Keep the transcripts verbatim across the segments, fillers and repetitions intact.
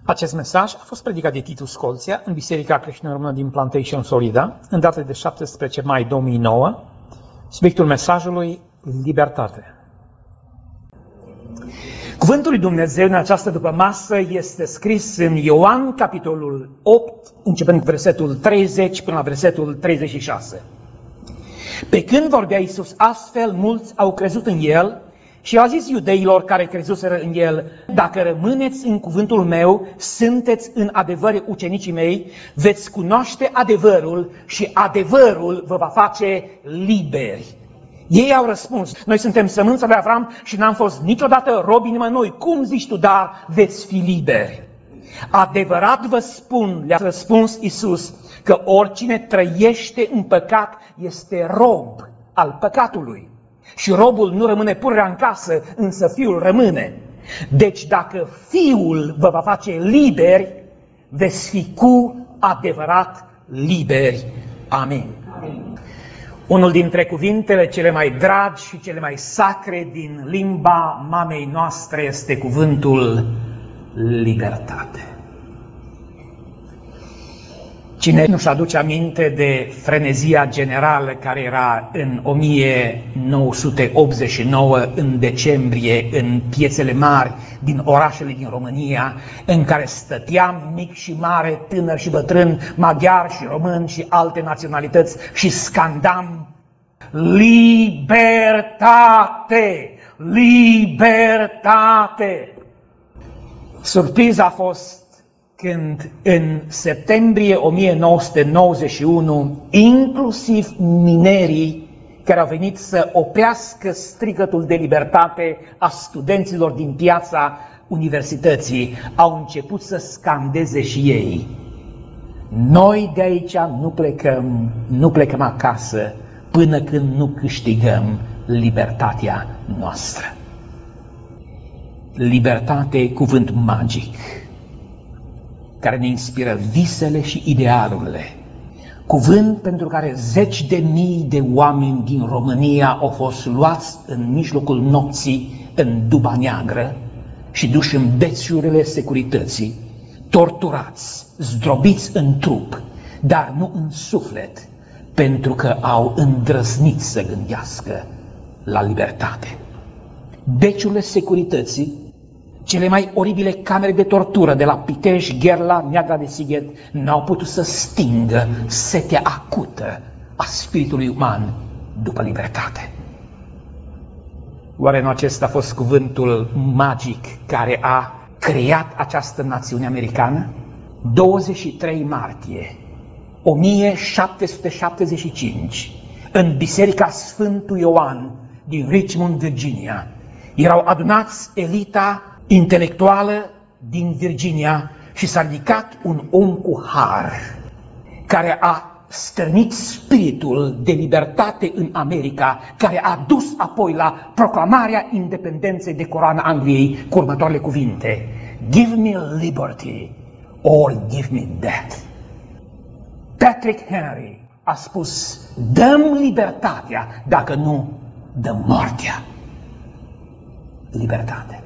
Acest mesaj a fost predicat de Titu Scolția în Biserica Creștină Română din Plantation, Florida, în data de șaptesprezece mai două mii nouă. Subiectul mesajului: libertate. Cuvântul lui Dumnezeu în această dupămasă este scris în Ioan, capitolul opt, începând cu versetul treizeci până la versetul treizeci și șase. Pe când vorbea Iisus astfel, mulți au crezut în El și a zis iudeilor care crezuseră în El: dacă rămâneți în cuvântul meu, sunteți în adevăr ucenicii mei, veți cunoaște adevărul și adevărul vă va face liberi. Ei au răspuns: noi suntem sămânța lui Avram și n-am fost niciodată robi nimănui. Cum zici tu, dar veți fi liberi? Adevărat vă spun, le-a răspuns Iisus, că oricine trăiește în păcat este rob al păcatului. Și robul nu rămâne pururea în casă, însă fiul rămâne. Deci dacă fiul vă va face liberi, veți fi cu adevărat liberi. Amin. Amin. Unul dintre cuvintele cele mai dragi și cele mai sacre din limba mamei noastre este cuvântul libertate. Cine nu-și aduce aminte de frenezia generală care era în o mie nouă sute optzeci și nouă, în decembrie, în piețele mari din orașele din România, în care stăteam mic și mare, tânăr și bătrân, maghiari și români și alte naționalități și scandam: libertate! Libertate! Surpriza a fost când în septembrie o mie nouă sute nouăzeci și unu, inclusiv minerii care au venit să oprească strigătul de libertate a studenților din piața universității, au început să scandeze și ei: noi de aici nu plecăm, nu plecăm acasă până când nu câștigăm libertatea noastră. Libertate, cuvânt magic, care ne inspiră visele și idealurile. Cuvânt pentru care zeci de mii de oameni din România au fost luați în mijlocul nopții în Duba Neagră și duși în bețiurile securității, torturați, zdrobiți în trup, dar nu în suflet, pentru că au îndrăznit să gândească la libertate. Beciurile securității, cele mai oribile camere de tortură de la Pitești, Gherla, Neagra de Sighet, n-au putut să stingă setea acută a spiritului uman după libertate. Oare nu acesta a fost cuvântul magic care a creat această națiune americană? douăzeci și trei martie o mie șapte sute șaptezeci și cinci, în Biserica Sfântul Ioan din Richmond, Virginia, erau adunați elita intelectuală din Virginia și s-a ridicat un om cu har care a stârnit spiritul de libertate în America, care a dus apoi la proclamarea independenței de coroana Angliei cu următoarele cuvinte: give me liberty or give me death. Patrick Henry a spus: dăm libertatea, dacă nu dăm moartea. Libertate.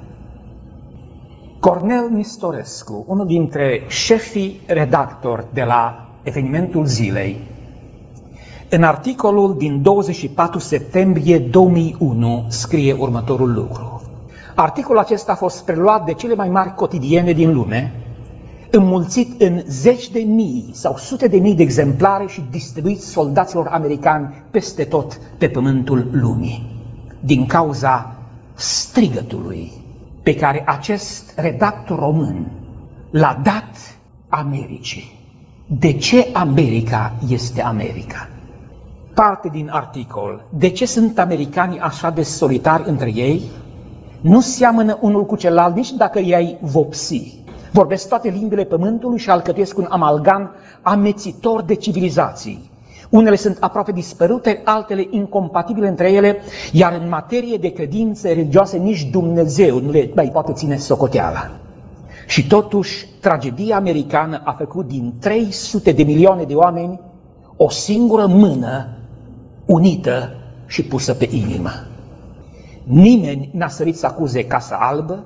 Cornel Nistorescu, unul dintre șefii redactori de la Evenimentul Zilei, în articolul din douăzeci și patru septembrie două mii unu scrie următorul lucru. Articolul acesta a fost preluat de cele mai mari cotidiene din lume, înmulțit în zeci de mii sau sute de mii de exemplare și distribuit soldaților americani peste tot pe pământul lumii, din cauza strigătului pe care acest redactor român l-a dat Americii. De ce America este America? Parte din articol: de ce sunt americanii așa de solitari între ei? Nu seamănă unul cu celălalt nici dacă i-ai vopsi. Vorbesc toate limbile pământului și alcătuiesc un amalgam amețitor de civilizații. Unele sunt aproape dispărute, altele incompatibile între ele, iar în materie de credințe religioase nici Dumnezeu nu le mai poate ține socoteala. Și totuși, tragedia americană a făcut din trei sute de milioane de oameni o singură mână unită și pusă pe inimă. Nimeni n-a sărit să acuze Casa Albă,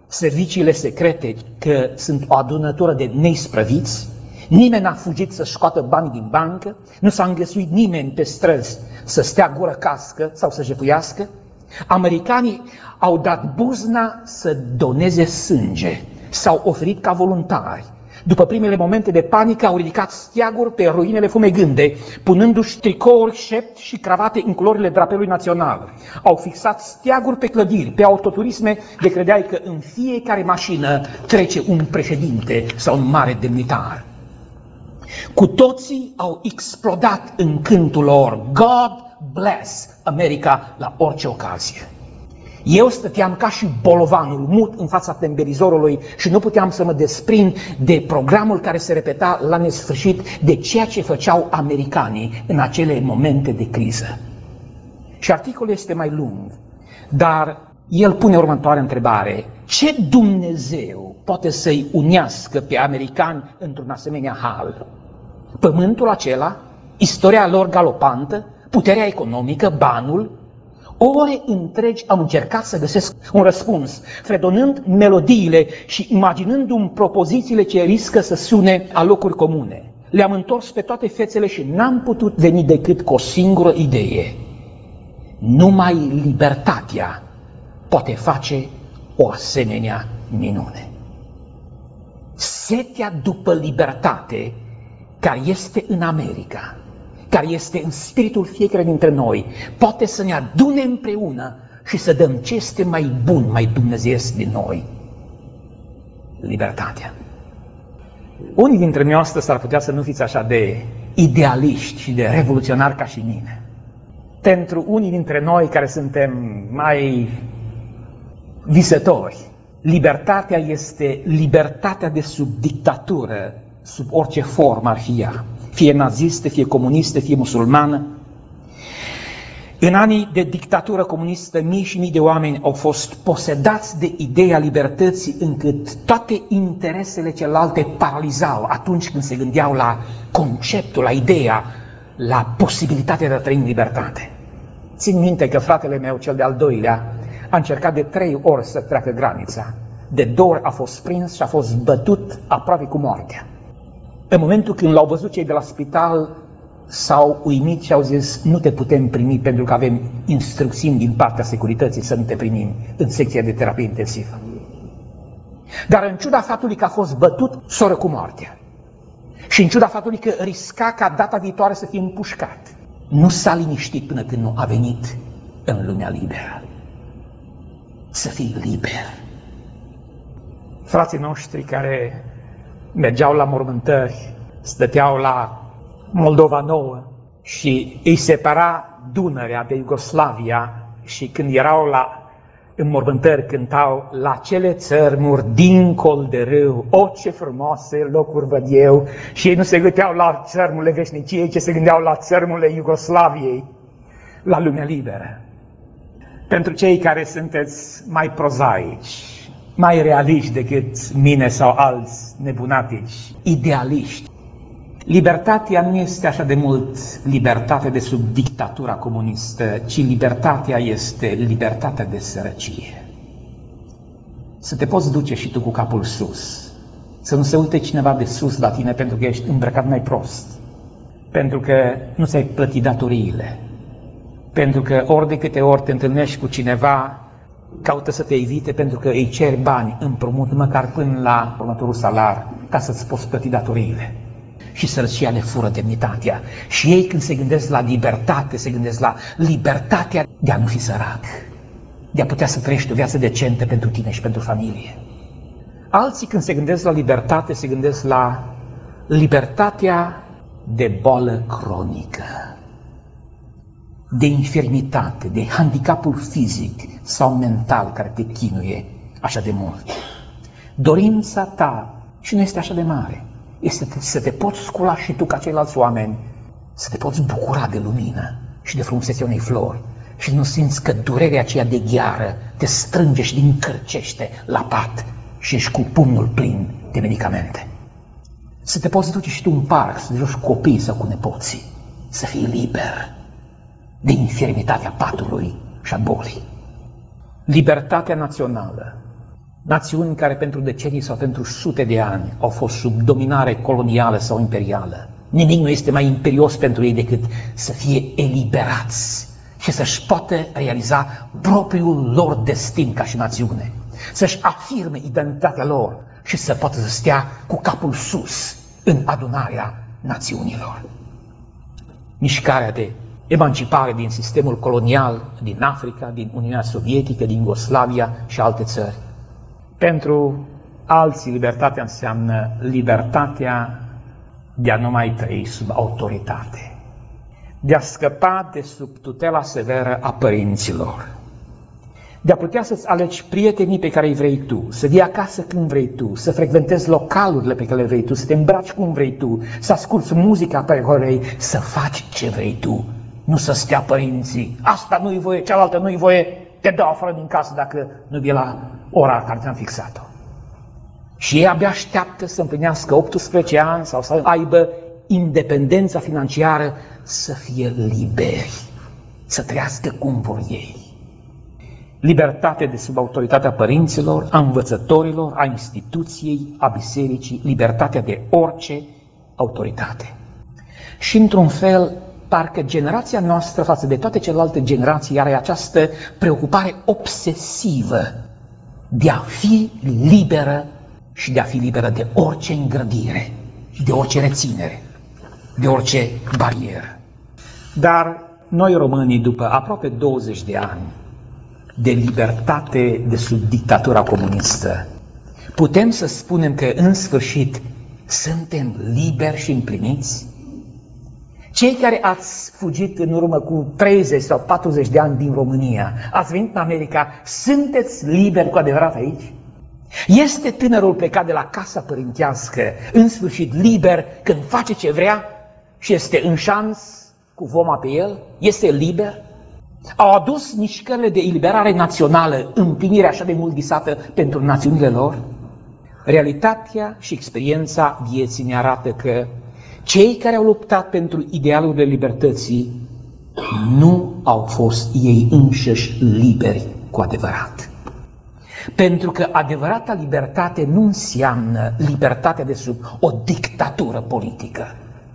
serviciile secrete că sunt o adunătură de neisprăviți, nimeni n-a fugit să scoată bani din bancă, nu s-a înghesuit nimeni pe străzi să stea gură cască sau să jefuiască. Americanii au dat buzna să doneze sânge, s-au oferit ca voluntari. După primele momente de panică, au ridicat steaguri pe ruinele fumegânde, punându-și tricouri, șepți și cravate în culorile drapelului național. Au fixat steaguri pe clădiri, pe autoturisme, de credeai că în fiecare mașină trece un președinte sau un mare demnitar. Cu toții au explodat în cântul lor God bless America la orice ocazie. Eu stăteam ca și bolovanul mut în fața temberizorului și nu puteam să mă desprind de programul care se repeta la nesfârșit de ceea ce făceau americanii în acele momente de criză. Și articolul este mai lung, dar el pune următoarea întrebare. Ce Dumnezeu poate să-i unească pe americani într-un asemenea hal? Pământul acela, istoria lor galopantă, puterea economică, banul? Ore întregi am încercat să găsesc un răspuns, fredonând melodiile și imaginându-mi propozițiile ce riscă să sune a locuri comune. Le-am întors pe toate fețele și n-am putut veni decât cu o singură idee. Numai libertatea poate face o asemenea minune. Setea după libertate care este în America, care este în spiritul fiecare dintre noi, poate să ne adune împreună și să dăm ce este mai bun, mai dumnezeiesc din noi. Libertatea. Unii dintre noi astăzi s-ar putea să nu fiți așa de idealiști și de revoluționari ca și mine. Pentru unii dintre noi care suntem mai visători, libertatea este libertatea de sub dictatură, sub orice formă ar fi ea, fie nazistă, fie comunistă, fie musulmană. În anii de dictatură comunistă, mii și mii de oameni au fost posedați de ideea libertății, încât toate interesele celelalte paralizau atunci când se gândeau la conceptul, la ideea, la posibilitatea de a trăi în libertate. Țin minte că fratele meu, cel de-al doilea, a încercat de trei ori să treacă granița. De două ori a fost prins și a fost bătut aproape cu moartea. În momentul când l-au văzut cei de la spital, s-au uimit și au zis: nu te putem primi pentru că avem instrucțiuni din partea securității să nu te primim în secția de terapie intensivă. Dar în ciuda faptului că a fost bătut, s-a răcut moartea. Și în ciuda faptului că risca ca data viitoare să fie împușcat, nu s-a liniștit până când nu a venit în lumea liberă. Să fii liber. Frații noștri care mergeau la mormântări, stăteau la Moldova Nouă și îi separa Dunărea de Iugoslavia și când erau la înmormântări cântau: la cele țărmuri dincol de râu, o, ce frumoase locuri văd eu. Și ei nu se gândeau la țărmurile veșniciei, ci se gândeau la țărmurile Iugoslaviei, la lumea liberă. Pentru cei care sunteți mai prozaici, mai realiști decât mine sau alți nebunatici, idealiști, libertatea nu este așa de mult libertatea de sub dictatura comunistă, ci libertatea este libertatea de sărăcie. Să te poți duce și tu cu capul sus, să nu se uite cineva de sus la tine pentru că ești îmbrăcat mai prost, pentru că nu ți-ai plătit datoriile, pentru că ori de câte ori te întâlnești cu cineva, caută să te evite pentru că îi ceri bani împrumut măcar până la următorul salar ca să-ți poți plăti datoriile. Și sărăcia le fură demnitatea. Și ei, când se gândesc la libertate, se gândesc la libertatea de a nu fi sărac, de a putea să trăiești o viață decentă pentru tine și pentru familie. Alții, când se gândesc la libertate, se gândesc la libertatea de boală cronică, de infirmitate, de handicapul fizic sau mental care te chinuie așa de mult. Dorința ta, și nu este așa de mare, este să te poți scula și tu ca ceilalți oameni, să te poți bucura de lumină și de frumusețea unei flori și nu simți că durerea aceea de gheară te strânge și te încărcește la pat și ești cu pumnul plin de medicamente. Să te poți duce și tu în parc, să te joci cu copiii sau cu nepoții, să fii liber de infirmitatea patului și a bolii. Libertatea națională națiuni care pentru decenii sau pentru sute de ani au fost sub dominare colonială sau imperială. Nimic nu este mai imperios pentru ei decât să fie eliberați și să-și poată realiza propriul lor destin ca și națiune, să-și afirme identitatea lor și să poată să stea cu capul sus în adunarea națiunilor. Mișcarea de emancipare din sistemul colonial din Africa, din Uniunea Sovietică, din Iugoslavia și alte țări. Pentru alții, libertatea înseamnă libertatea de a nu mai trăi sub autoritate, de a scăpa de sub tutela severă a părinților, de a putea să-ți alegi prietenii pe care îi vrei tu, să vii acasă când vrei tu, să frecventezi localurile pe care le vrei tu, să te îmbraci cum vrei tu, să asculți muzica pe care vrei, să faci ce vrei tu, nu să stea părinții, asta nu-i voie, cealaltă nu-i voie, te dau afară din casă dacă nu vii la ora care ți-am fixat-o. Și ei abia așteaptă să împlinească optsprezece ani sau să aibă independența financiară, să fie liberi, să trăiască cum vor ei. Libertate de sub autoritatea părinților, a învățătorilor, a instituției, a bisericii, libertatea de orice autoritate. Și într-un fel, parcă generația noastră față de toate celelalte generații are această preocupare obsesivă de a fi liberă și de a fi liberă de orice îngrădire, de orice reținere, de orice barieră. Dar noi românii, după aproape douăzeci de ani de libertate de sub dictatura comunistă, putem să spunem că în sfârșit suntem liberi și împliniți? Cei care ați fugit în urmă cu treizeci sau patruzeci de ani din România, ați venit în America, sunteți liberi cu adevărat aici? Este tânărul plecat de la casa părintească, în sfârșit liber, când face ce vrea și este în șans cu voma pe el? Este liber? Au adus mișcările de eliberare națională împlinirea așa de mult visată pentru națiunile lor? Realitatea și experiența vieții ne arată că cei care au luptat pentru idealurile libertății nu au fost ei înșiși liberi cu adevărat. Pentru că adevărata libertate nu înseamnă libertatea de sub o dictatură politică.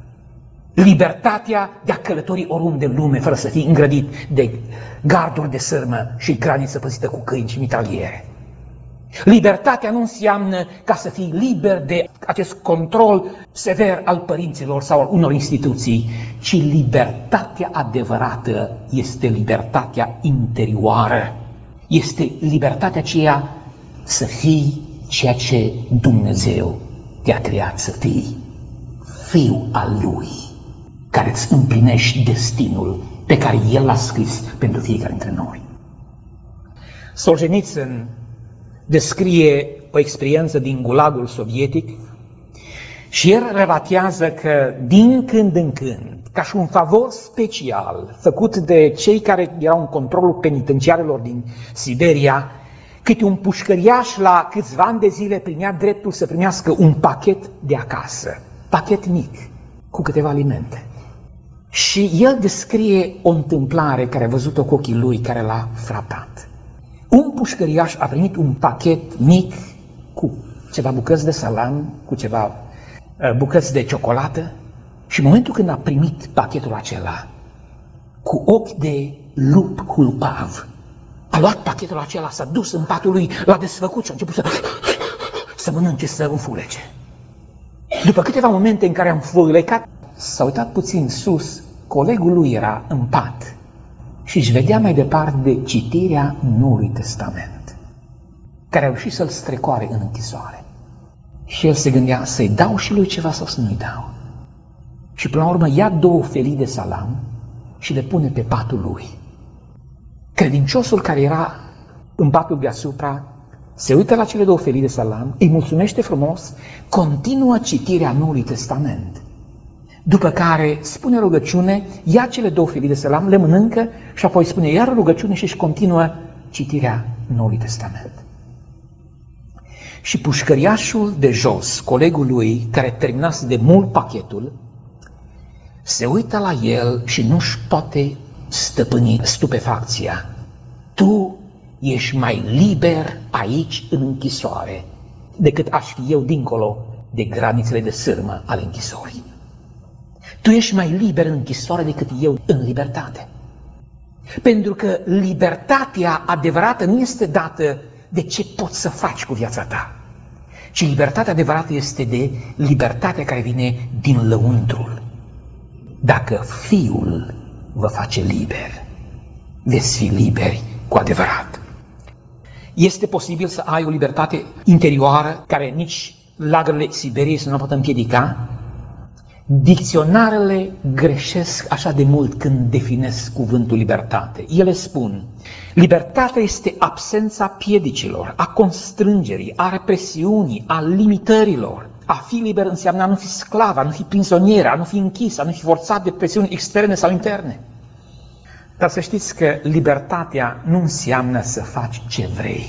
Libertatea de a călători oriunde în lume fără să fii îngrădit de garduri de sârmă și graniță păzită cu câini și mitraliere. Libertatea nu înseamnă ca să fii liber de acest control sever al părinților sau al unor instituții, ci libertatea adevărată este libertatea interioară. Este libertatea aceea să fii ceea ce Dumnezeu te-a creat să fii, fiul al Lui, care îți împlinești destinul pe care El l-a scris pentru fiecare dintre noi. Solzhenitsyn descrie o experiență din gulagul sovietic și el relatează că din când în când, ca și un favor special făcut de cei care erau în controlul penitenciarilor din Siberia, câte un pușcăriaș la câțiva ani de zile primea dreptul să primească un pachet de acasă, pachet mic, cu câteva alimente. Și el descrie o întâmplare care a văzut-o cu ochii lui, care l-a frapat. Un pușcăriaș a primit un pachet mic cu ceva bucăți de salam, cu ceva uh, bucăți de ciocolată și în momentul când a primit pachetul acela, cu ochi de lup culpav, a luat pachetul acela, s-a dus în patul lui, l-a desfăcut și a început să, să mănânce, să înfulece. După câteva momente în care am înfulecat, s-a uitat puțin sus, colegul lui era în pat și își vedea mai departe de citirea Noului Testament, care a reușit să-l strecoare în închisoare. Și el se gândea să-i dau și lui ceva sau să nu-i dau. Și până la urmă ia două felii de salam și le pune pe patul lui. Credinciosul care era în patul deasupra se uită la cele două felii de salam, îi mulțumește frumos, continuă citirea Noului Testament. După care spune rugăciune, ia cele două felii de salam, le mănâncă și apoi spune iar rugăciune și își continuă citirea Noului Testament. Și pușcăriașul de jos, colegul lui, care terminase de mult pachetul, se uită la el și nu-și poate stăpâni stupefacția. Tu ești mai liber aici în închisoare decât aș fi eu dincolo de granițele de sârmă ale închisorii. Tu ești mai liber în închisoare decât eu în libertate. Pentru că libertatea adevărată nu este dată de ce poți să faci cu viața ta, ci libertatea adevărată este de libertatea care vine din lăuntrul. Dacă Fiul vă face liber, veți fi liberi cu adevărat. Este posibil să ai o libertate interioară care nici lagărele Siberiei să nu o pot împiedica? Dicționarele greșesc așa de mult când definesc cuvântul libertate. Ele spun, libertatea este absența piedicilor, a constrângerii, a represiunii, a limitărilor. A fi liber înseamnă a nu fi sclav, a nu fi prizonier, a nu fi închis, a nu fi forțat de presiuni externe sau interne. Dar să știți că libertatea nu înseamnă să faci ce vrei.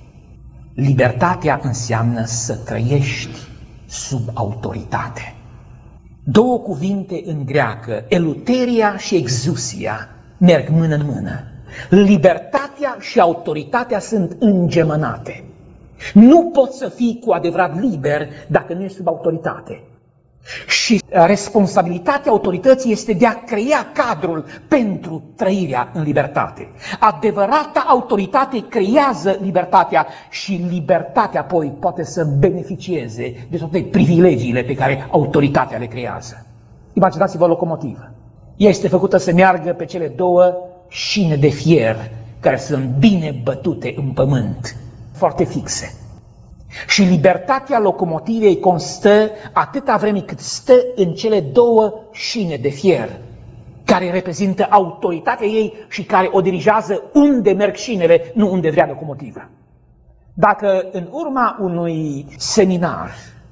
Libertatea înseamnă să trăiești sub autoritate. Două cuvinte în greacă, eluteria și exousia, merg mână în mână. Libertatea și autoritatea sunt îngemănate. Nu poți să fii cu adevărat liber dacă nu ești sub autoritate. Și responsabilitatea autorității este de a crea cadrul pentru trăirea în libertate. Adevărata autoritate creează libertatea și libertatea apoi poate să beneficieze de toate privilegiile pe care autoritatea le creează. Imaginați-vă o locomotivă. Ea este făcută să meargă pe cele două șine de fier care sunt bine bătute în pământ, foarte fixe. Și libertatea locomotivei constă atâta vreme cât stă în cele două șine de fier, care reprezintă autoritatea ei și care o dirigează unde merg șinele, nu unde vrea locomotiva. Dacă în urma unui seminar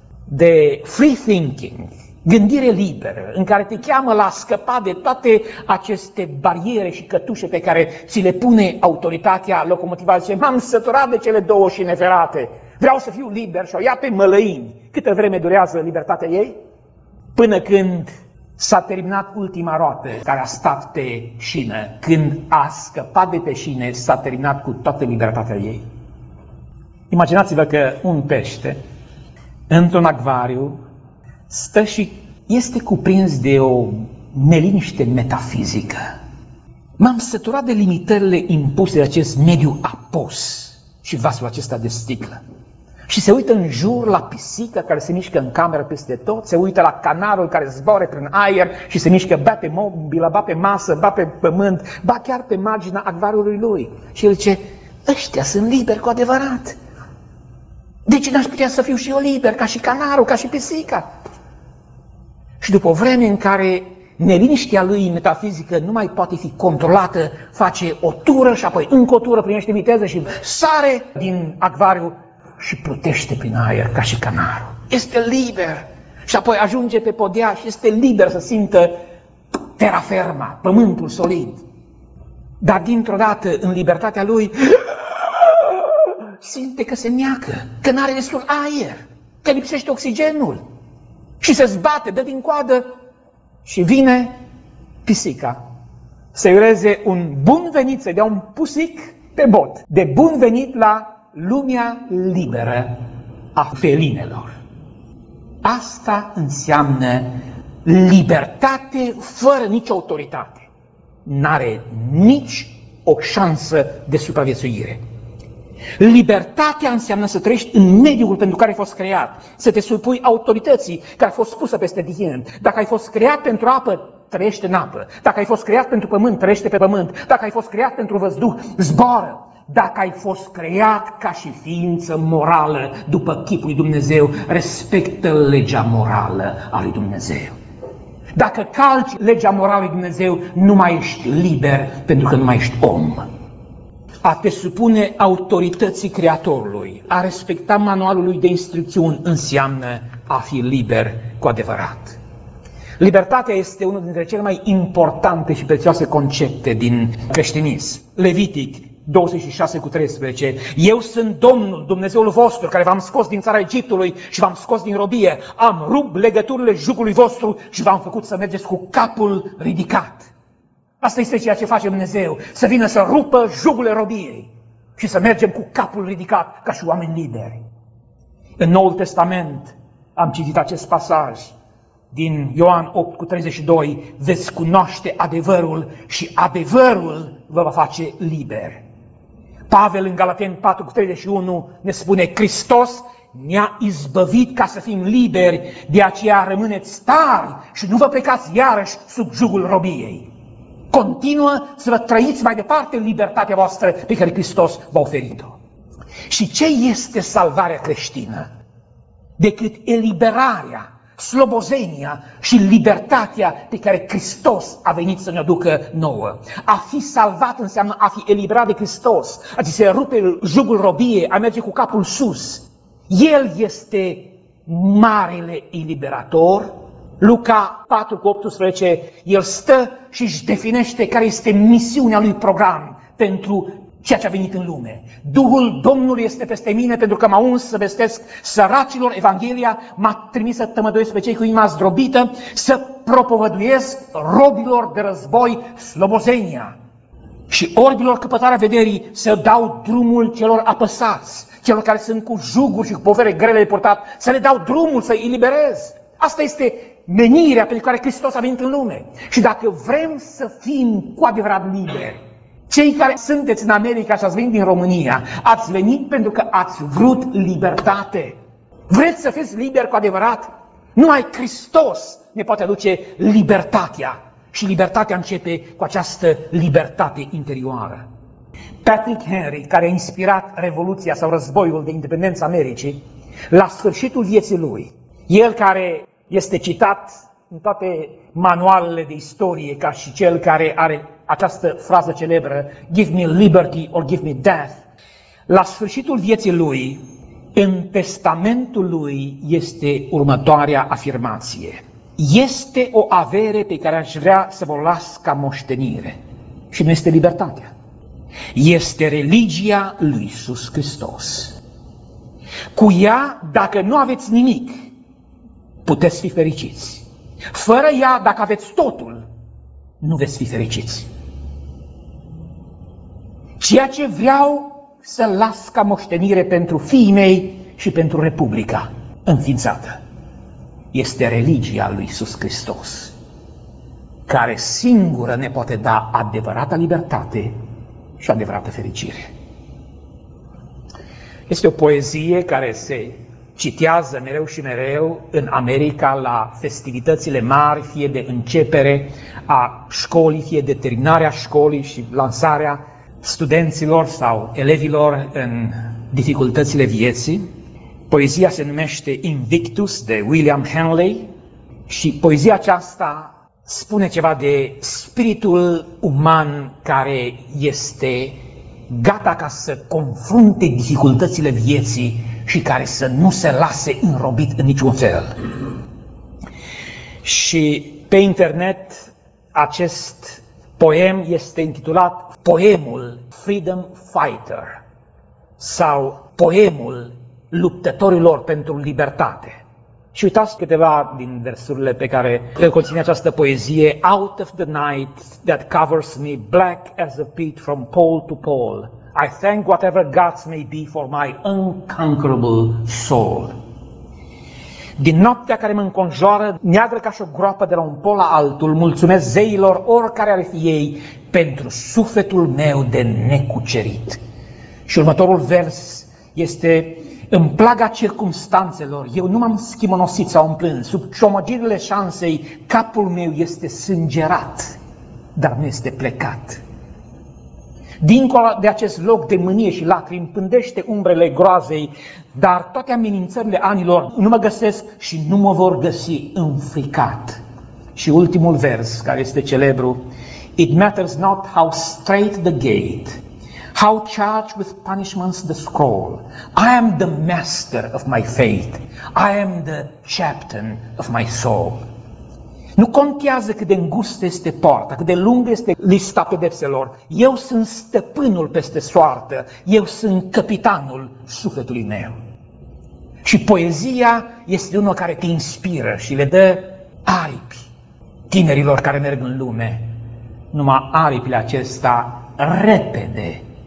de free thinking, gândire liberă, în care te cheamă la a scăpa de toate aceste bariere și cătușe pe care ți le pune autoritatea, locomotiva zice, m-am săturat de cele două șine ferate, vreau să fiu liber și o ia pe mălăini. Câtă vreme durează libertatea ei? Până când s-a terminat ultima roată care a stat pe șină. Când a scăpat de pe șine, s-a terminat cu toată libertatea ei. Imaginați-vă că un pește, într-un acvariu, stă și este cuprins de o neliniște metafizică. M-am săturat de limitările impuse de acest mediu apos și vasul acesta de sticlă. Și se uită în jur la pisică care se mișcă în cameră peste tot, se uită la canarul care zboară prin aer și se mișcă, ba pe mobilă, ba pe masă, ba pe pământ, ba chiar pe marginea acvariului lui. Și el zice, ăștia sunt liberi cu adevărat. De ce n-aș putea să fiu și eu liber, ca și canarul, ca și pisica? Și după o vreme în care neliniștea lui metafizică nu mai poate fi controlată, face o tură și apoi încă o tură, primește viteză și sare din acvariu și plutește prin aer ca și canarul. Este liber și apoi ajunge pe podea și este liber să simtă terra ferma, pământul solid. Dar dintr-o dată, în libertatea lui, simte că se neacă, că n-are destul aer, că lipsește oxigenul și se zbate, dă din coadă și vine pisica să-i ureze un bun venit, să-i dea un pusic pe bot, de bun venit la lumea liberă a felinelor. Asta înseamnă libertate fără nicio autoritate. N-are nici o șansă de supraviețuire. Libertatea înseamnă să trăiești în mediul pentru care ai fost creat, să te supui autorității care a fost pusă peste tine. Dacă ai fost creat pentru apă, trăiește în apă. Dacă ai fost creat pentru pământ, trăiește pe pământ. Dacă ai fost creat pentru văzduh, zboară. Dacă ai fost creat ca și ființă morală după chipul lui Dumnezeu, respectă legea morală a lui Dumnezeu. Dacă calci legea morală a lui Dumnezeu, nu mai ești liber pentru că nu mai ești om. A te supune autorității Creatorului, a respecta manualul lui de instrucțiuni înseamnă a fi liber cu adevărat. Libertatea este unul dintre cele mai importante și prețioase concepte din creștinism. Levitic douăzeci și șase cu treisprezece. Eu sunt Domnul, Dumnezeul vostru, care v-am scos din țara Egiptului și v-am scos din robie. Am rupt legăturile jugului vostru și v-am făcut să mergeți cu capul ridicat. Asta este ceea ce face Dumnezeu, să vină să rupă jugurile robiei și să mergem cu capul ridicat ca și oameni liberi. În Noul Testament am citit acest pasaj din Ioan opt cu treizeci și doi, veți cunoaște adevărul și adevărul vă va face liberi. Pavel în Galateni patru cu treizeci și unu ne spune, Hristos ne-a izbăvit ca să fim liberi, de aceea rămâneți tari și nu vă plecați iarăși sub jugul robiei. Continuă să vă trăiți mai departe în libertatea voastră pe care Hristos v-a oferit-o. Și ce este salvarea creștină? Decât eliberarea, slobozenia și libertatea pe care Hristos a venit să ne aducă nouă. A fi salvat înseamnă a fi eliberat de Hristos, a se rupe jugul robiei, a merge cu capul sus. El este marele eliberator. Luca patru cu optsprezece, el stă și își definește care este misiunea lui program pentru ceea ce a venit în lume. Duhul Domnului este peste mine pentru că m-a uns să vestesc săracilor Evanghelia, m-a trimis să tămăduiesc pe cei cu inima zdrobită, să propovăduiesc robilor de război slobozenia și orbilor căpătarea vederii, să dau drumul celor apăsați, celor care sunt cu juguri și cu povere grele de purtat, să le dau drumul, să-i eliberez. Asta este menirea pentru care Hristos a venit în lume. Și dacă vrem să fim cu adevărat liberi, cei care sunteți în America și ați venit din România, ați venit pentru că ați vrut libertate. Vreți să fiți liberi cu adevărat? Numai Hristos ne poate aduce libertatea. Și libertatea începe cu această libertate interioară. Patrick Henry, care a inspirat Revoluția sau războiul de independență Americii, la sfârșitul vieții lui, el care este citat în toate manualele de istorie ca și cel care are această frază celebră, give me liberty or give me death, la sfârșitul vieții lui, în testamentul lui este următoarea afirmație. Este o avere pe care aș vrea să vă las ca moștenire și nu este libertatea. Este religia lui Iisus Hristos. Cu ea, dacă nu aveți nimic, puteți fi fericiți. Fără ea, dacă aveți totul, nu veți fi fericiți. Ceea ce vreau să las ca moștenire pentru fiii mei și pentru Republica înființată este religia lui Iisus Hristos, care singură ne poate da adevărata libertate și adevărată fericire. Este o poezie care se citează mereu și mereu în America la festivitățile mari, fie de începere a școlii, fie de terminarea școlii și lansarea studenților sau elevilor în dificultățile vieții. Poezia se numește Invictus de William Henley și poezia aceasta spune ceva de spiritul uman care este gata ca să confrunte dificultățile vieții și care să nu se lase înrobit în niciun fel. Și pe internet acest poem este intitulat Poemul Freedom Fighter sau Poemul luptătorilor pentru libertate. Și uitați câteva din versurile pe care le conține această poezie. Out of the night that covers me black as a pit from pole to pole, I thank whatever gods may be for my unconquerable soul. Din noaptea care mă înconjoară, neagră ca și o groapă de la un pol la altul, mulțumesc zeilor, oricare ar fi ei, pentru sufletul meu de necucerit. Și următorul vers este: în plaga circumstanțelor, eu nu m-am schimonosit sau împlâns, sub ciomăgirile șansei, capul meu este sângerat, dar nu este plecat. Dincolo de acest loc de mânie și lacrimi, pândește umbrele groazei, dar toate amenințările anilor nu mă găsesc și nu mă vor găsi înfricat. Și ultimul vers, care este celebru: It matters not how straight the gate, how charged with punishments the scroll, I am the master of my fate, I am the captain of my soul. Nu contează cât de îngustă este poarta, cât de lungă este lista pedepselor, eu sunt stăpânul peste soartă, eu sunt capitanul sufletului meu. Și poezia este unul care te inspiră și le dă aripi tinerilor care merg în lume. Numai aripile acestea repede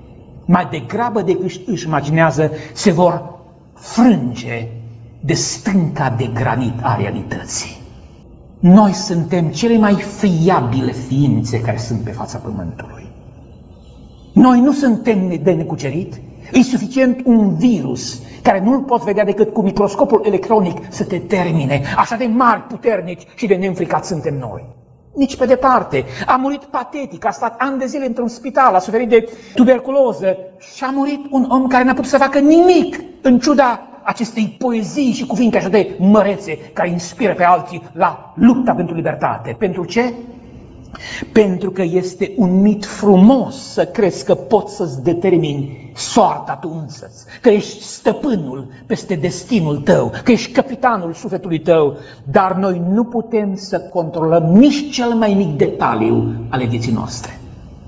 mai degrabă decât își imaginează, se vor frânge de stânca de granit a realității. Noi suntem cele mai fiabile ființe care sunt pe fața Pământului. Noi nu suntem de necucerit. E suficient un virus care nu-l poți vedea decât cu microscopul electronic să te termine. Așa de mari, puternici și de neînfricați suntem noi. Nici pe departe. A murit patetic, a stat ani de zile într-un spital, a suferit de tuberculoză și a murit un om care n-a putut să facă nimic în ciuda acestei poezii și cuvinte așa de mărețe care inspiră pe alții la lupta pentru libertate. Pentru ce? Pentru că este un mit frumos să crezi că poți să-ți determini soarta tu însăți, că ești stăpânul peste destinul tău, că ești capitanul sufletului tău, dar noi nu putem să controlăm nici cel mai mic detaliu ale vieții noastre.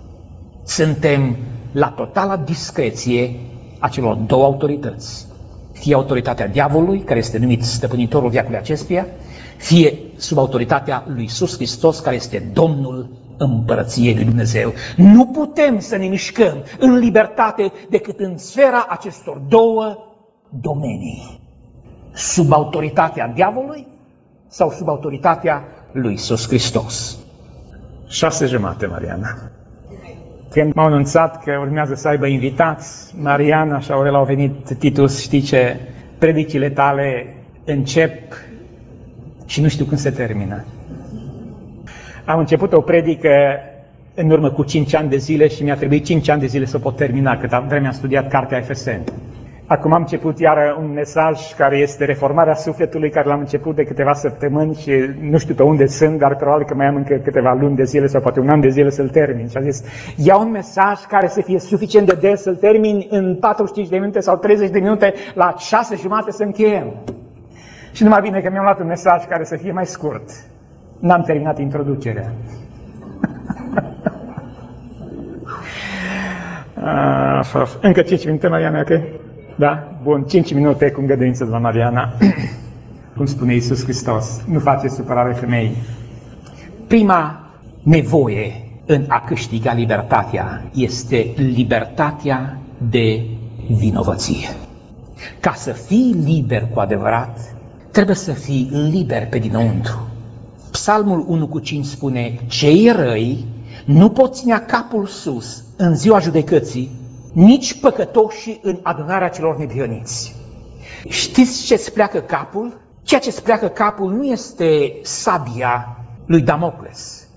Suntem la totala discreție a celor două autorități, fie autoritatea diavolului, care este numit stăpânitorul veacului acestuia, fie sub autoritatea lui Iisus Hristos, care este Domnul Împărăției lui Dumnezeu. Nu putem să ne mișcăm în libertate decât în sfera acestor două domenii. Sub autoritatea diavolului sau sub autoritatea lui Iisus Hristos. Șase jumate, Mariana. Când m-au anunțat că urmează să aibă invitați, Mariana și Aurel au venit, Titus, știi ce, predicile tale încep și nu știu când se termină. Am început o predică în urmă cu cinci ani de zile și mi-a trebuit cinci ani de zile să o pot termina, cât vreme am studiat cartea Efeseni. Acum am început iară un mesaj care este reformarea sufletului, care l-am început de câteva săptămâni și nu știu pe unde sunt, dar probabil că mai am încă câteva luni de zile sau poate un an de zile să-l termin. Și am zis, ia un mesaj care să fie suficient de des să-l termin în patruzeci și cinci de minute sau treizeci de minute, la șase jumate să încheiem. Și numai bine că mi-am luat un mesaj care să fie mai scurt. N-am terminat introducerea. Încă cinci minute, Mariana, ok? Da? Bun, cinci minute cu îngăduință de la Mariana. Cum spune Iisus Hristos, nu faceți supărare femeii. Prima nevoie în a câștiga libertatea este libertatea de vinovăție. Ca să fii liber cu adevărat, trebuie să fii liber pe dinăuntru. Psalmul unu cu cinci spune, cei răi nu pot ținea capul sus în ziua judecății, nici păcătoși în adunarea celor neprihăniți. Știți ce-ți pleacă capul? Ceea ce-ți pleacă capul nu este sabia lui Damocles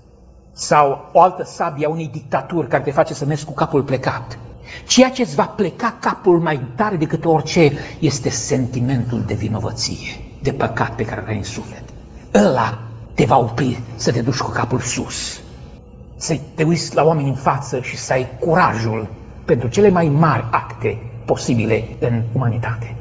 sau o altă sabie a unei dictaturi care te face să mergi cu capul plecat. Ceea ce îți va pleca capul mai tare decât orice este sentimentul de vinovăție, de păcat pe care l-ai în suflet. Ăla te va opri să te duci cu capul sus, să te uiți la oameni în față și să ai curajul pentru cele mai mari acte posibile în umanitate.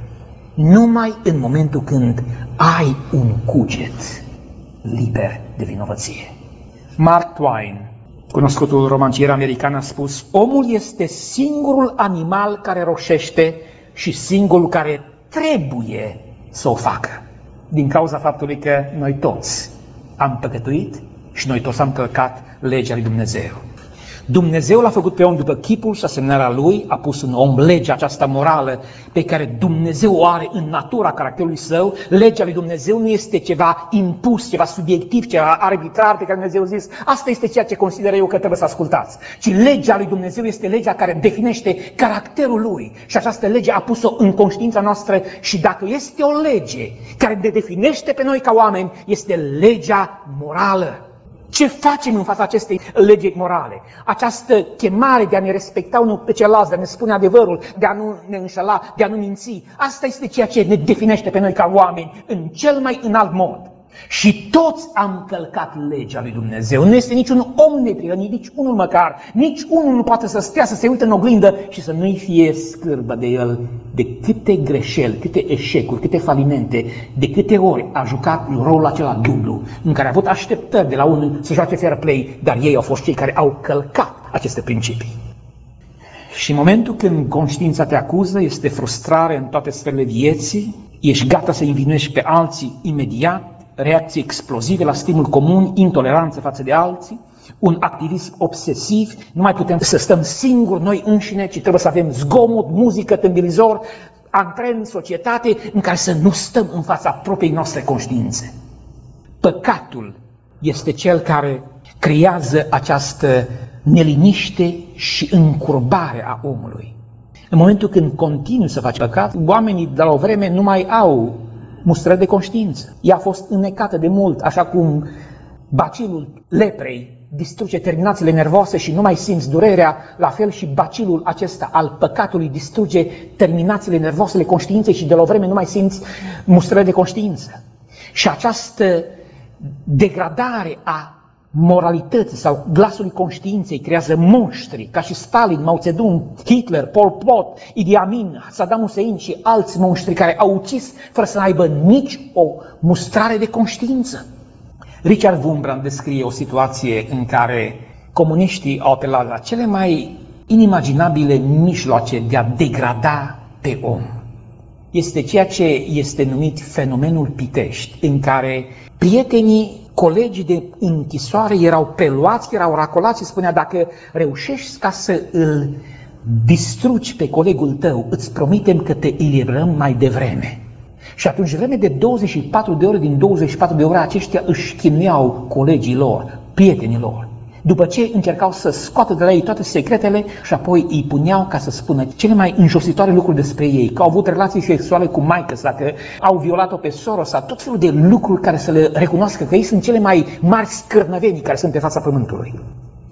Numai în momentul când ai un cuget liber de vinovăție. Mark Twain, cunoscutul romancier american, a spus, omul este singurul animal care roșește și singurul care trebuie să o facă. Din cauza faptului că noi toți am păcătuit și noi toți am călcat legea lui Dumnezeu. Dumnezeu l-a făcut pe om după chipul și asemănarea lui, a pus în om legea aceasta morală pe care Dumnezeu o are în natura caracterului său. Legea lui Dumnezeu nu este ceva impus, ceva subiectiv, ceva arbitrar pe care Dumnezeu a zis, asta este ceea ce consider eu că trebuie să ascultați. Ci legea lui Dumnezeu este legea care definește caracterul lui și această lege a pus-o în conștiința noastră și dacă este o lege care ne definește pe noi ca oameni, este legea morală. Ce facem în fața acestei legi morale? Această chemare de a ne respecta unul pe celălalt, de a ne spune adevărul, de a nu ne înșela, de a nu minți. Asta este ceea ce ne definește pe noi ca oameni în cel mai înalt mod. Și toți am călcat legea lui Dumnezeu. Nu este niciun om neprihănit, nici unul măcar. Nici unul nu poate să stea, să se uite în oglindă și să nu-i fie scârbă de el de câte greșeli, câte eșecuri, câte falimente, de câte ori a jucat rolul acela dublu, în care a avut așteptări de la unul să joace fair play, dar ei au fost cei care au călcat aceste principii. Și în momentul când conștiința te acuză, este frustrare în toate sferele vieții, ești gata să învinuiești pe alții imediat, reacții explozive la stimul comun, intoleranță față de alții, un activism obsesiv, nu mai putem să stăm singuri noi înșine, ci trebuie să avem zgomot, muzică, tâmbilizor, antren, societate, în care să nu stăm în fața propriei noastre conștiințe. Păcatul este cel care creează această neliniște și încurbare a omului. În momentul când continui să faci păcat, oamenii de la o vreme nu mai au mustrări de conștiință. Ea a fost înnecată de mult, așa cum bacilul leprei distruge terminațiile nervoase și nu mai simți durerea, la fel și bacilul acesta al păcatului distruge terminațiile nervoase ale conștiinței și de la o vreme nu mai simți mustrări de conștiință. Și această degradare a moralității sau glasului conștiinței creează monștri, ca și Stalin, Mao Zedong, Hitler, Pol Pot, Idi Amin, Saddam Hussein și alți monștri care au ucis fără să aibă nici o mustrare de conștiință. Richard Wurmbrand descrie o situație în care comuniștii au apelat la cele mai inimaginabile mijloace de a degrada pe om. Este ceea ce este numit fenomenul Pitești, în care prietenii, colegii de închisoare erau preluați, erau racolați și spunea: dacă reușești ca să îl distrugi pe colegul tău, îți promitem că te eliberăm mai devreme. Și atunci, vreme de douăzeci și patru de ore din douăzeci și patru de ore, aceștia își chinuiau colegii lor, prietenii lor. După ce încercau să scoată de la ei toate secretele și apoi îi puneau ca să spună cele mai înjositoare lucruri despre ei, că au avut relații sexuale cu maică sa, că au violat-o pe soro sa, tot felul de lucruri care să le recunoască că ei sunt cele mai mari scârnăvenii care sunt pe fața pământului.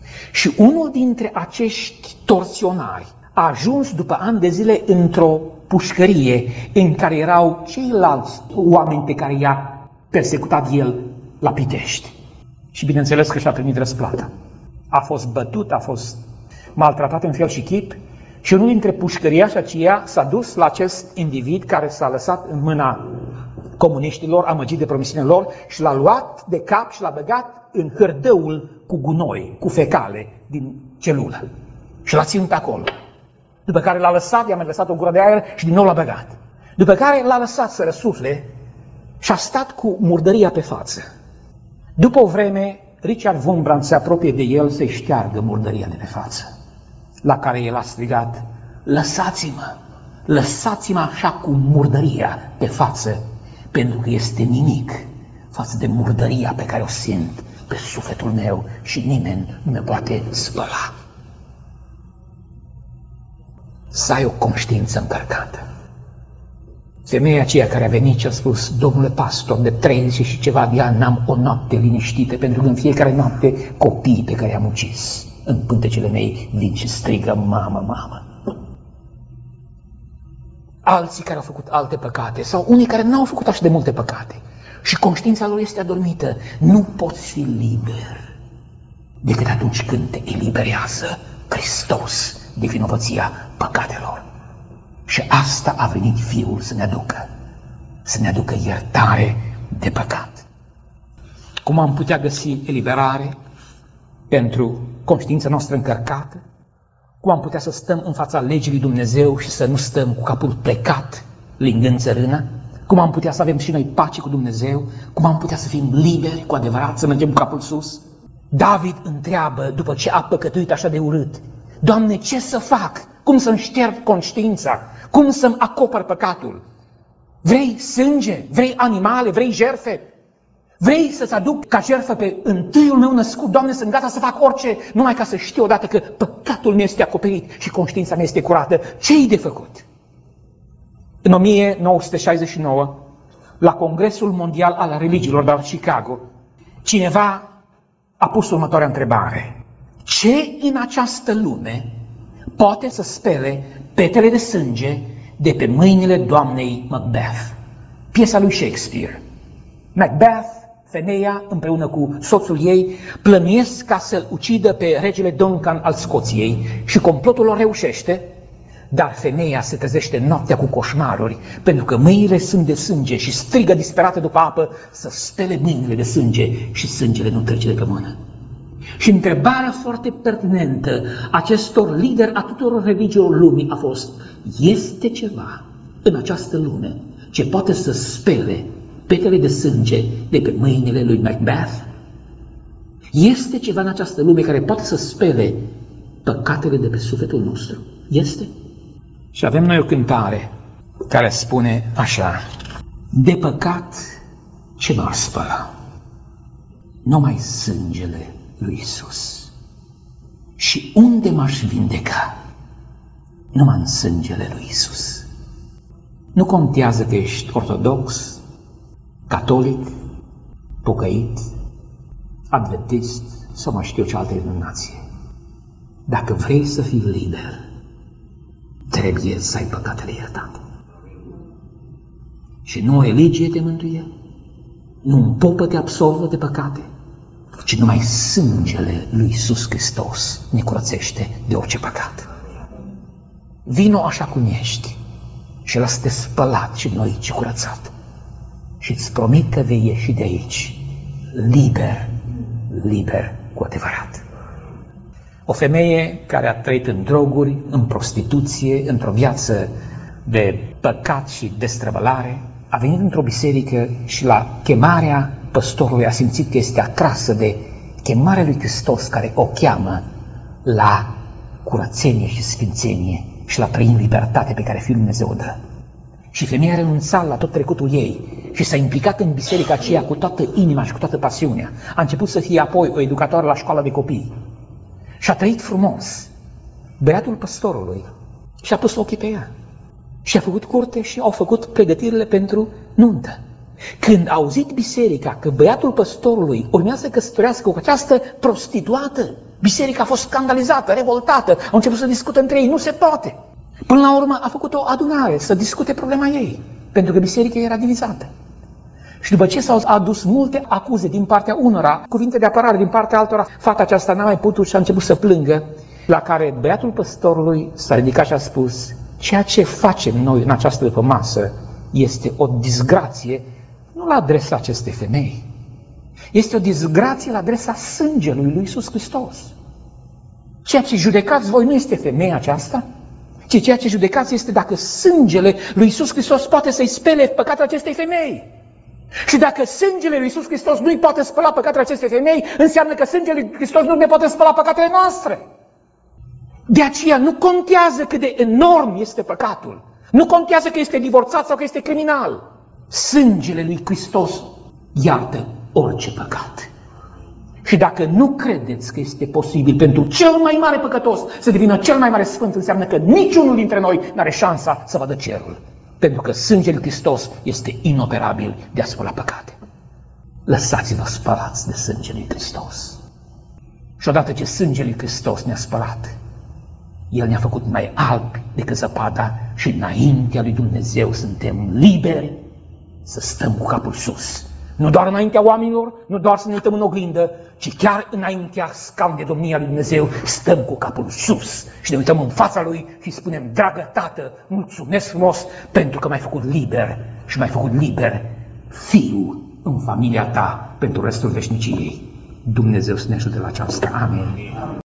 Și unul dintre acești torționari a ajuns după ani de zile într-o pușcărie în care erau ceilalți oameni pe care i-a persecutat el la Pitești. Și bineînțeles că și-a primit răsplata. A fost bătut, a fost maltratat în fel și chip și unul dintre pușcăriași aceia s-a dus la acest individ care s-a lăsat în mâna comuniștilor, amăgit de promisiunile lor, și l-a luat de cap și l-a băgat în hârdăul cu gunoi, cu fecale din celulă și l-a ținut acolo. După care l-a lăsat, i-a mai lăsat o gură de aer și din nou l-a băgat. După care l-a lăsat să răsufle și a stat cu murdăria pe față. După o vreme, Richard Wurmbrand se apropie de el să-i șteargă murdăria de pe față, la care el a strigat: lăsați-mă, lăsați-mă așa cu murdăria pe față, pentru că este nimic față de murdăria pe care o simt pe sufletul meu și nimeni nu me poate spăla. Să ai o conștiință încărcată. Femeia aceea care a venit și a spus: domnule pastor, de treizeci și ceva de ani n-am o noapte liniștită, pentru că în fiecare noapte copiii pe care i-am ucis în pântecele mei vin și strigă: mamă, mamă. Alții care au făcut alte păcate sau unii care n-au făcut așa de multe păcate și conștiința lor este adormită, nu poți fi liber decât atunci când te eliberează Hristos de vinovăția păcatelor. Și asta a venit Fiul să ne aducă, să ne aducă iertare de păcat. Cum am putea găsi eliberare pentru conștiința noastră încărcată? Cum am putea să stăm în fața legii lui Dumnezeu și să nu stăm cu capul plecat, lingând țărână? Cum am putea să avem și noi pace cu Dumnezeu? Cum am putea să fim liberi cu adevărat, să mergem cu capul sus? David întreabă, după ce a păcătuit așa de urât: Doamne, ce să fac? Cum să-mi șterg conștiința? Cum să-mi acopăr păcatul? Vrei sânge? Vrei animale? Vrei jertfe? Vrei să-ți aduc ca jertfă pe întâiul meu născut? Doamne, sunt gata să fac orice, numai ca să știu odată că păcatul meu este acoperit și conștiința mea este curată. Ce-i de făcut? În o mie nouă sute șaizeci și nouă, la Congresul Mondial al Religiilor de la Chicago, cineva a pus următoarea întrebare: ce în această lume poate să spele petele de sânge de pe mâinile doamnei Macbeth? Piesa lui Shakespeare. Macbeth, femeia, împreună cu soțul ei, plănuiesc ca să-l ucidă pe regele Duncan al Scoției și complotul lor reușește, dar femeia se trezește noaptea cu coșmaruri pentru că mâinile sunt de sânge și strigă disperată după apă să spele mâinile de sânge și sângele nu trece de pe mână. Și întrebarea foarte pertinentă acestor lideri a tuturor religiilor lumii a fost: este ceva în această lume ce poate să spele petele de sânge de pe mâinile lui Macbeth? Este ceva în această lume care poate să spele păcatele de pe sufletul nostru? Este? Și avem noi o cântare care spune așa: de păcat ce m-ar spăla? Numai sângele lui Iisus. Și unde m-aș vindeca? Numai în sângele lui Iisus. Nu contează că ești ortodox, catolic, pocăit, adventist sau mai știu ce altă denominație. Dacă vrei să fii liber, trebuie să ai păcatele iertate. Și nu o religie te mântuie, nu un popă te absolvă de păcate, ci numai sângele lui Iisus Hristos ne curățește de orice păcat. Vino așa cum ești și lasă-te spălat și noi aici curățat. Și îți promit că vei ieși de aici liber, liber cu adevărat. O femeie care a trăit în droguri, în prostituție, într-o viață de păcat și destrăbălare, a venit într-o biserică și la chemarea păstorului a simțit că este atrasă de chemarea lui Hristos care o cheamă la curățenie și sfințenie și la trăi în libertate pe care Fiul Dumnezeu o dă. Și femeia a renunțat la tot trecutul ei și s-a implicat în biserica aceea cu toată inima și cu toată pasiunea. A început să fie apoi o educatoare la școala de copii. Și a trăit frumos. Băiatul păstorului și-a pus ochii pe ea. Și a făcut curte și au făcut pregătirile pentru nuntă. Când a auzit biserica că băiatul păstorului urmează să căsătorească cu această prostituată, biserica a fost scandalizată, revoltată, au început să discute între ei, nu se poate. Până la urmă a făcut o adunare să discute problema ei, pentru că biserica era divizată. Și după ce s-au adus multe acuze din partea unora, cuvinte de apărare din partea altora, fata aceasta n-a mai putut și a început să plângă, la care băiatul păstorului s-a ridicat și a spus: ceea ce facem noi în această dupămasă este o disgrație, nu la adresa acestei femei, este o disgrație la adresa sângelui lui Iisus Hristos. Ceea ce judecați voi nu este femeia aceasta, ci ceea ce judecați este dacă sângele lui Iisus Hristos poate să-i spele păcatul acestei femei. Și dacă sângele lui Iisus Hristos nu-i poate spăla păcatul acestei femei, înseamnă că sângele lui Hristos nu ne poate spăla păcatele noastre. De aceea nu contează cât de enorm este păcatul, nu contează că este divorțat sau că este criminal. Sângele lui Hristos iartă orice păcat. Și dacă nu credeți că este posibil pentru cel mai mare păcătos să devină cel mai mare sfânt, înseamnă că niciunul dintre noi nu are șansa să vadă cerul. Pentru că sângele lui Hristos este inoperabil de a spăla păcate. Lăsați-vă spălați de sângele lui Hristos. Și odată ce sângele lui Hristos ne-a spălat, El ne-a făcut mai albi decât zăpada și înaintea lui Dumnezeu suntem liberi să stăm cu capul sus. Nu doar înaintea oamenilor, nu doar să ne uităm în oglindă, ci chiar înaintea scaunului de domnia lui Dumnezeu stăm cu capul sus și ne uităm în fața Lui și spunem: dragă Tată, mulțumesc frumos pentru că m-ai făcut liber și m-ai făcut liber fiu în familia Ta pentru restul veșniciei. Dumnezeu să ne ajute la aceasta. Amin.